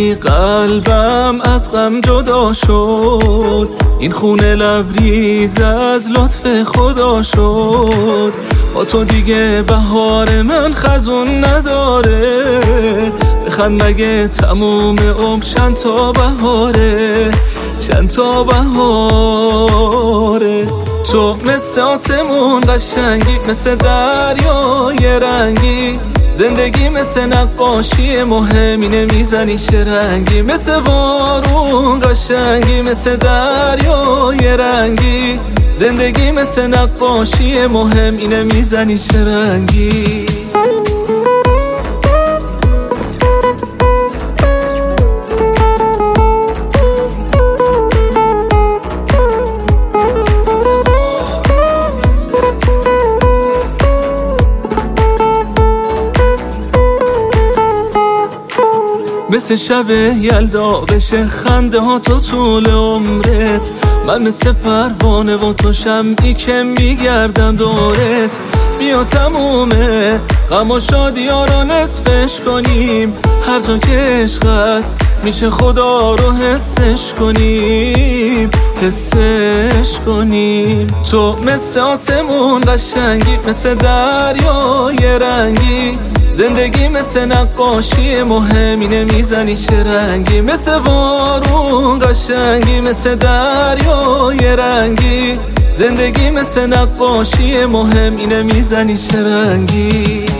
رفتی قلبم از غم جدا شد، این خونه لبریز از لطف خدا شد. با تو دیگه بهار من خزون نداره، بخند مگه تموم عمر چند تا بهاره، چند تا بهاره. تو مثل آسمون قشنگی، مثل دریای رنگی، زندگی مثل نقاشی مهم اینه میزنی چه رنگی. مثل بارون قشنگی، مثل دریای رنگی، زندگی مثل نقاشی مهم اینه میزنی چه رنگی. مثل شب یلدا بشه خنده ها تو طول عمرت، من مثل پروانه و تو شمعی که میگردم دورت. بیا تمومه غم و شادی ها رو نصفش کنیم، هر جا که عشق هست میشه خدا رو حسش کنیم، حسش کنیم. تو مثل آسمون قشنگی، مثل دریای رنگی، زندگی مثل نقاشی مهم اینه میزنی چه رنگی. مثل بارون قشنگی، مثل دریای رنگی، زندگی مثل نقاشی مهم اینه میزنی چه رنگی.